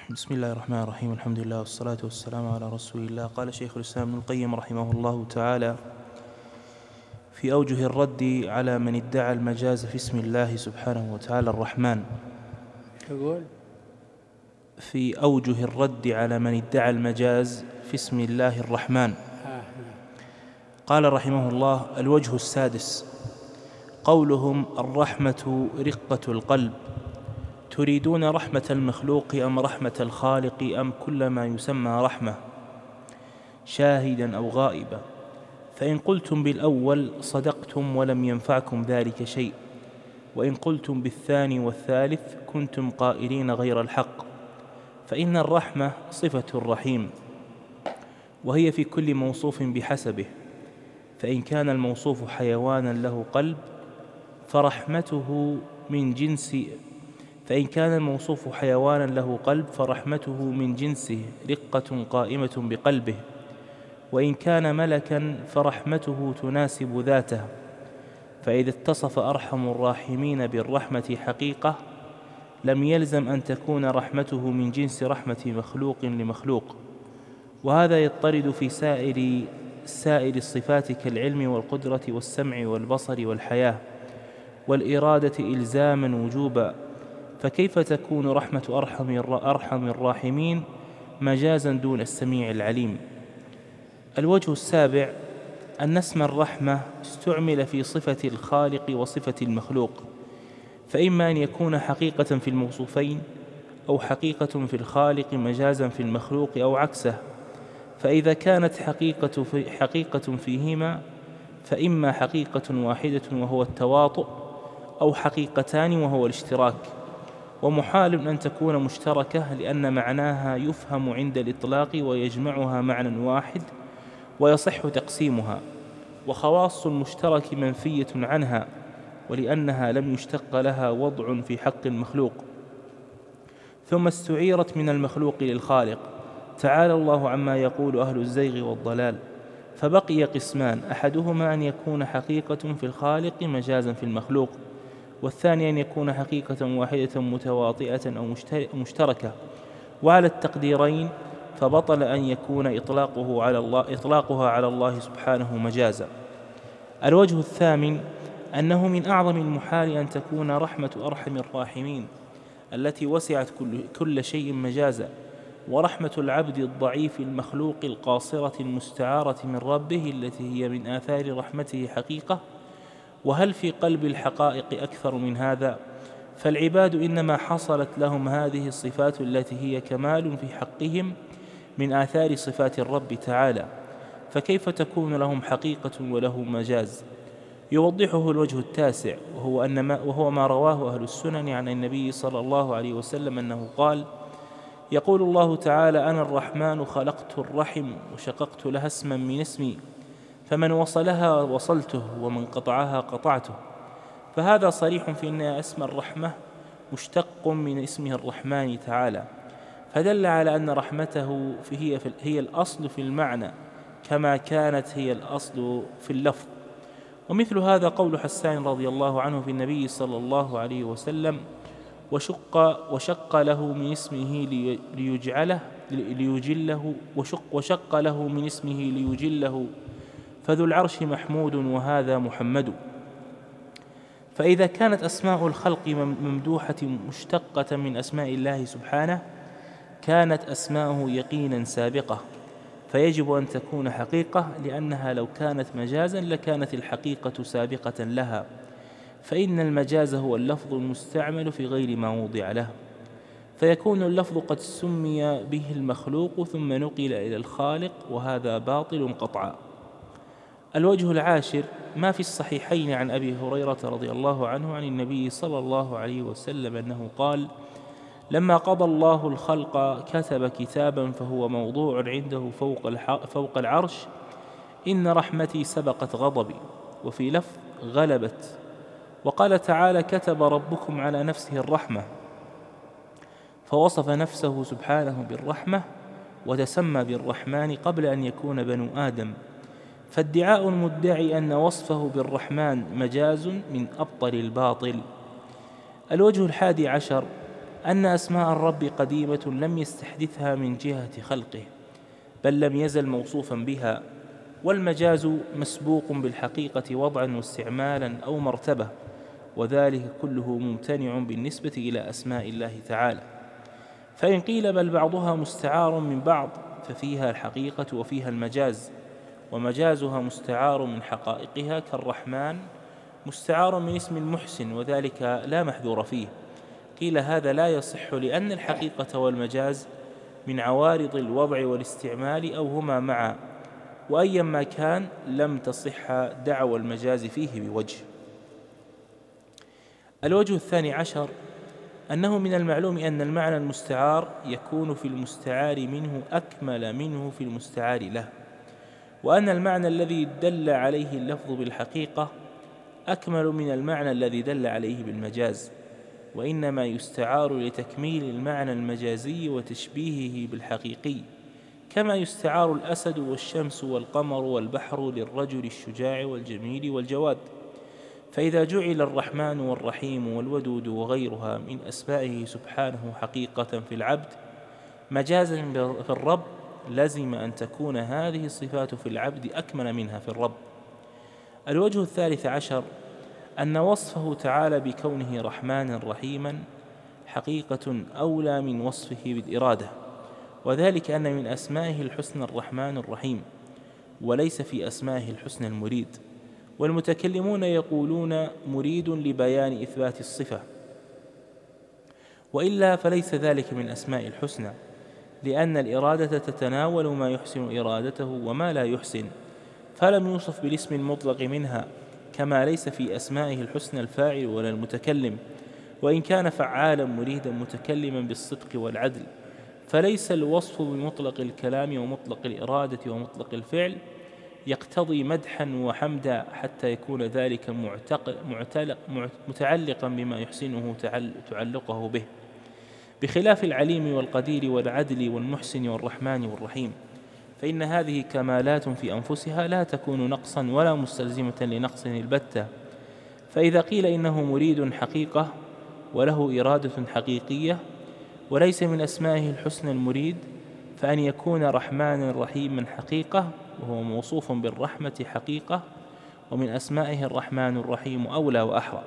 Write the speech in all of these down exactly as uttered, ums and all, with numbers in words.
بسم الله الرحمن الرحيم. الحمد لله والصلاة والسلام على رسول الله. قال شيخ الإسلام ابن القيم رحمه الله تعالى في أوجه الرد على من ادعى المجاز في اسم الله سبحانه وتعالى الرحمن يقول في أوجه الرد على من ادعى المجاز في اسم الله الرحمن. قال رحمه الله: الوجه السادس قولهم الرحمة رقة القلب، تريدون رحمة المخلوق أم رحمة الخالق أم كل ما يسمى رحمة شاهدا أو غائبا؟ فإن قلتم بالأول صدقتم ولم ينفعكم ذلك شيء، وإن قلتم بالثاني والثالث كنتم قائلين غير الحق، فإن الرحمة صفة الرحيم، وهي في كل موصوف بحسبه، فإن كان الموصوف حيوانا له قلب فرحمته من جنس فإن كان الموصوف حيوانا له قلب فرحمته من جنسه رقة قائمة بقلبه، وإن كان ملكا فرحمته تناسب ذاته، فإذا اتصف أرحم الراحمين بالرحمة حقيقة لم يلزم أن تكون رحمته من جنس رحمة مخلوق لمخلوق، وهذا يضطرد في سائر سائر الصفات كالعلم والقدرة والسمع والبصر والحياة والإرادة إلزاما وجوبا، فكيف تكون رحمة أرحم أرحم الراحمين مجازا دون السميع العليم؟ الوجه السابع أن اسم الرحمة استعمل في صفة الخالق وصفة المخلوق، فإما أن يكون حقيقة في الموصوفين أو حقيقة في الخالق مجازا في المخلوق أو عكسه، فإذا كانت حقيقة, في حقيقة فيهما فإما حقيقة واحدة وهو التواطؤ أو حقيقتان وهو الاشتراك، ومحال أن تكون مشتركة لأن معناها يفهم عند الإطلاق ويجمعها معنى واحد ويصح تقسيمها، وخواص المشترك منفية عنها ولأنها لم يشتق لها وضع في حق المخلوق، ثم استعيرت من المخلوق للخالق تعالى الله عما يقول أهل الزيغ والضلال، فبقي قسمان: أحدهما أن يكون حقيقة في الخالق مجازا في المخلوق، والثاني أن يكون حقيقة واحدة متواطئة أو مشتركة، وعلى التقديرين فبطل أن يكون إطلاقه على الله إطلاقها على الله سبحانه مجازا. الوجه الثامن أنه من أعظم المحال أن تكون رحمة أرحم الراحمين التي وسعت كل, كل شيء مجازا، ورحمة العبد الضعيف المخلوق القاصرة المستعارة من ربه التي هي من آثار رحمته حقيقة. وهل في قلب الحقائق أكثر من هذا؟ فالعباد إنما حصلت لهم هذه الصفات التي هي كمال في حقهم من آثار صفات الرب تعالى، فكيف تكون لهم حقيقة وله مجاز؟ يوضحه الوجه التاسع، وهو, أن ما وهو ما رواه أهل السنن عن النبي صلى الله عليه وسلم أنه قال: يقول الله تعالى: أنا الرحمن خلقت الرحم وشققت لها اسما من اسمي، فمن وصلها وصلته ومن قطعها قطعته. فهذا صريح في أن اسم الرحمة مشتق من اسمه الرحمن تعالى، فدل على أن رحمته هي, هي الأصل في المعنى كما كانت هي الأصل في اللفظ. ومثل هذا قول حسان رضي الله عنه في النبي صلى الله عليه وسلم: وشق, وشق له من اسمه ليجعله ليجله وشق, وشق له من اسمه ليجله فذو العرش محمود وهذا محمد. فإذا كانت أسماء الخلق ممدوحة مشتقة من أسماء الله سبحانه كانت أسماءه يقينا سابقة، فيجب أن تكون حقيقة، لأنها لو كانت مجازا لكانت الحقيقة سابقة لها، فإن المجاز هو اللفظ المستعمل في غير ما وضع له، فيكون اللفظ قد سمي به المخلوق ثم نقل إلى الخالق، وهذا باطل قطعا. الوجه العاشر ما في الصحيحين عن أبي هريرة رضي الله عنه عن النبي صلى الله عليه وسلم أنه قال: لما قضى الله الخلق كتب كتابا فهو موضوع عنده فوق, فوق العرش: إن رحمتي سبقت غضبي، وفي لفظ غلبت. وقال تعالى: كتب ربكم على نفسه الرحمة، فوصف نفسه سبحانه بالرحمة وتسمى بالرحمن قبل أن يكون بنو آدم، فادعاء المدعي أن وصفه بالرحمن مجاز من أبطل الباطل. الوجه الحادي عشر أن أسماء الرب قديمة لم يستحدثها من جهة خلقه، بل لم يزل موصوفا بها، والمجاز مسبوق بالحقيقة وضعا واستعمالا أو مرتبة، وذلك كله ممتنع بالنسبة إلى أسماء الله تعالى. فإن قيل بل بعضها مستعار من بعض ففيها الحقيقة وفيها المجاز، ومجازها مستعار من حقائقها كالرحمن مستعار من اسم المحسن، وذلك لا محذور فيه. قيل هذا لا يصح، لأن الحقيقة والمجاز من عوارض الوضع والاستعمال أو هما معا، وأيما كان لم تصح دعوى المجاز فيه بوجه. الوجه الثاني عشر أنه من المعلوم أن المعنى المستعار يكون في المستعار منه أكمل منه في المستعار له، وأن المعنى الذي دل عليه اللفظ بالحقيقة أكمل من المعنى الذي دل عليه بالمجاز، وإنما يستعار لتكميل المعنى المجازي وتشبيهه بالحقيقي، كما يستعار الأسد والشمس والقمر والبحر للرجل الشجاع والجميل والجواد. فإذا جعل الرحمن والرحيم والودود وغيرها من أسمائه سبحانه حقيقة في العبد مجازا في الرب، لزم أن تكون هذه الصفات في العبد أكمل منها في الرب. الوجه الثالث عشر أن وصفه تعالى بكونه رحمانا رحيما حقيقة أولى من وصفه بالإرادة، وذلك أن من أسمائه الحسنى الرحمن الرحيم، وليس في أسمائه الحسنى المريد. والمتكلمون يقولون مريد لبيان إثبات الصفة، وإلا فليس ذلك من أسماء الحسنى، لأن الإرادة تتناول ما يحسن إرادته وما لا يحسن، فلم يوصف بالاسم المطلق منها، كما ليس في أسمائه الحسنى الفاعل ولا المتكلم، وإن كان فعالا مريدا متكلما بالصدق والعدل، فليس الوصف بمطلق الكلام ومطلق الإرادة ومطلق الفعل يقتضي مدحا وحمدا حتى يكون ذلك متعلقا بما يحسنه تعلقه به، بخلاف العليم والقدير والعدل والمحسن والرحمن والرحيم، فإن هذه كمالات في أنفسها لا تكون نقصا ولا مستلزمة لنقص البتة. فإذا قيل إنه مريد حقيقة وله إرادة حقيقية وليس من أسمائه الحسنى المريد، فأن يكون رحمانا رحيما حقيقة وهو موصوف بالرحمة حقيقة، ومن أسمائه الرحمن الرحيم أولى وأحرى.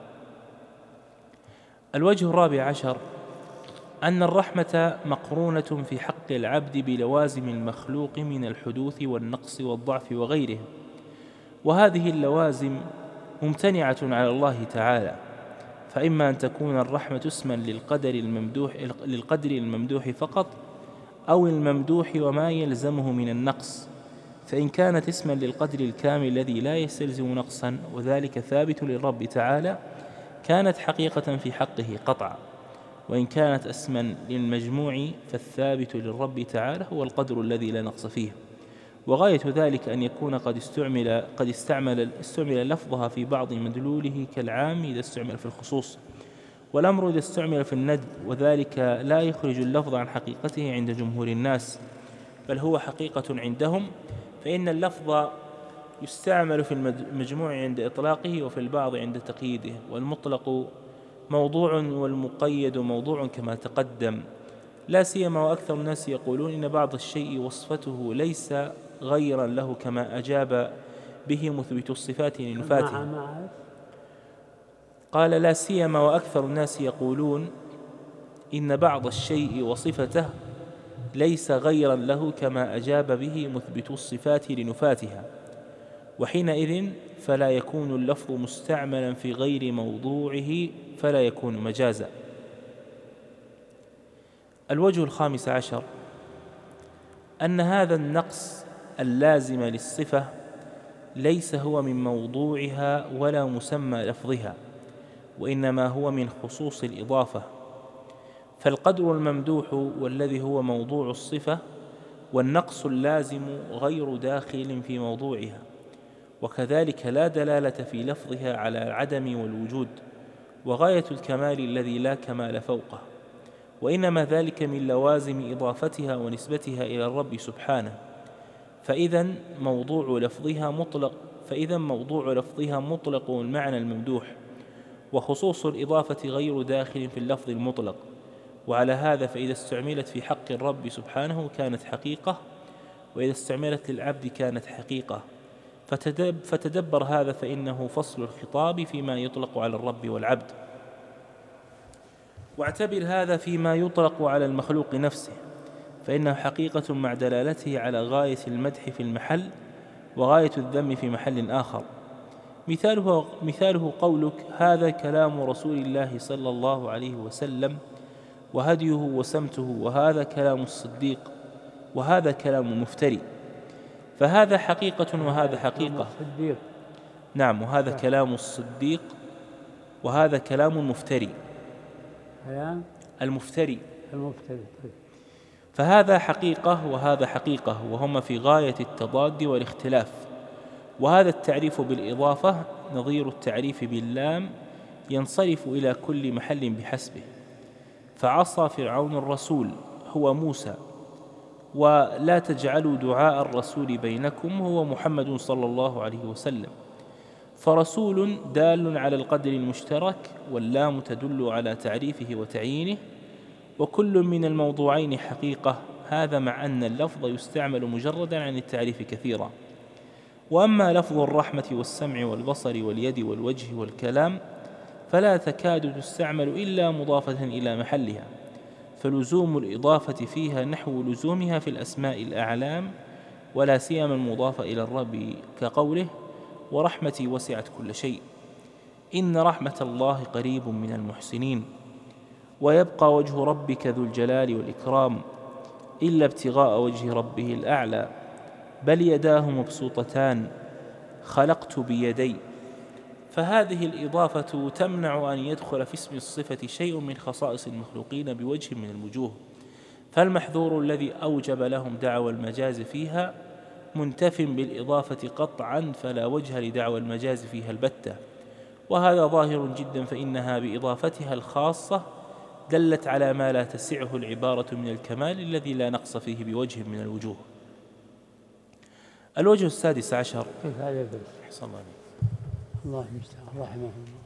الوجه الرابع عشر أن الرحمة مقرونة في حق العبد بلوازم المخلوق من الحدوث والنقص والضعف وغيره، وهذه اللوازم ممتنعة على الله تعالى، فإما أن تكون الرحمة اسما للقدر الممدوح, للقدر الممدوح فقط، أو الممدوح وما يلزمه من النقص، فإن كانت اسما للقدر الكامل الذي لا يستلزم نقصا وذلك ثابت للرب تعالى كانت حقيقة في حقه قطعا، وإن كانت اسما للمجموع فالثابت للرب تعالى هو القدر الذي لا نقص فيه. وغاية ذلك أن يكون قد استعمل قد استعمل استعمل لفظها في بعض مدلوله كالعام إذا استعمل في الخصوص، والأمر إذا استعمل في الندب، وذلك لا يخرج اللفظ عن حقيقته عند جمهور الناس، بل هو حقيقة عندهم، فإن اللفظ يستعمل في المجموع عند إطلاقه وفي البعض عند تقييده، والمطلق موضوع والمقيد موضوع كما تقدم، لا سيما وأكثر الناس يقولون إن بعض الشيء وصفته ليس غيرا له كما أجاب به مثبت الصفات لنفاته. قال لا سيما وأكثر الناس يقولون إن بعض الشيء وصفته ليس غيرا له كما أجاب به مثبت الصفات لنفاتها، وحينئذ فلا يكون اللفظ مستعملا في غير موضوعه فلا يكون مجازا. الوجه الخامس عشر أن هذا النقص اللازم للصفة ليس هو من موضوعها ولا مسمى لفظها، وإنما هو من خصوص الإضافة، فالقدر الممدوح والذي هو موضوع الصفة والنقص اللازم غير داخل في موضوعها، وكذلك لا دلالة في لفظها على العدم والوجود، وغاية الكمال الذي لا كمال فوقه، وإنما ذلك من لوازم إضافتها ونسبتها إلى الرب سبحانه. فإذا موضوع لفظها مطلق فإذا موضوع لفظها مطلق المعنى الممدوح، وخصوص الإضافة غير داخل في اللفظ المطلق، وعلى هذا فإذا استعملت في حق الرب سبحانه كانت حقيقة، وإذا استعملت للعبد كانت حقيقة. فتدب فتدبر هذا فإنه فصل الخطاب فيما يطلق على الرب والعبد، واعتبر هذا فيما يطلق على المخلوق نفسه، فإنه حقيقة مع دلالته على غاية المدح في المحل وغاية الذم في محل آخر. مثاله, مثاله قولك هذا كلام رسول الله صلى الله عليه وسلم وهديه وسمته، وهذا كلام الصديق، وهذا كلام مفتري. فهذا حقيقة وهذا حقيقة. نعم، وهذا كلام الصديق وهذا كلام مفتري. المفتري المفتري فهذا حقيقة وهذا حقيقة، وهما في غاية التضاد والاختلاف. وهذا التعريف بالإضافة نظير التعريف باللام، ينصرف إلى كل محل بحسبه. فعصى فرعون الرسول هو موسى، ولا تجعلوا دعاء الرسول بينكم هو محمد صلى الله عليه وسلم. فرسول دال على القدر المشترك، واللام تدل على تعريفه وتعيينه، وكل من الموضوعين حقيقة. هذا مع أن اللفظ يستعمل مجردا عن التعريف كثيرا. وأما لفظ الرحمة والسمع والبصر واليد والوجه والكلام فلا تكاد تستعمل إلا مضافة إلى محلها، فلزوم الإضافة فيها نحو لزومها في الأسماء الأعلام، ولا سيما المضافة إلى الرب كقوله ورحمتي وسعت كل شيء، إن رحمة الله قريب من المحسنين. ويبقى وجه ربك ذو الجلال والإكرام إلا ابتغاء وجه ربه الأعلى، بل يداه مبسوطتان خلقت بيدي. فهذه الإضافة تمنع أن يدخل في اسم الصفة شيء من خصائص المخلوقين بوجه من الوجوه، فالمحذور الذي أوجب لهم دعوى المجاز فيها منتف بالإضافة قطعا، فلا وجه لدعوى المجاز فيها البتة. وهذا ظاهر جدا، فإنها بإضافتها الخاصة دلت على ما لا تسعه العبارة من الكمال الذي لا نقص فيه بوجه من الوجوه. الوجه السادس عشر. كيف هذا يدل؟ أحسن الله عليك. الله المستعان، رحمه الله.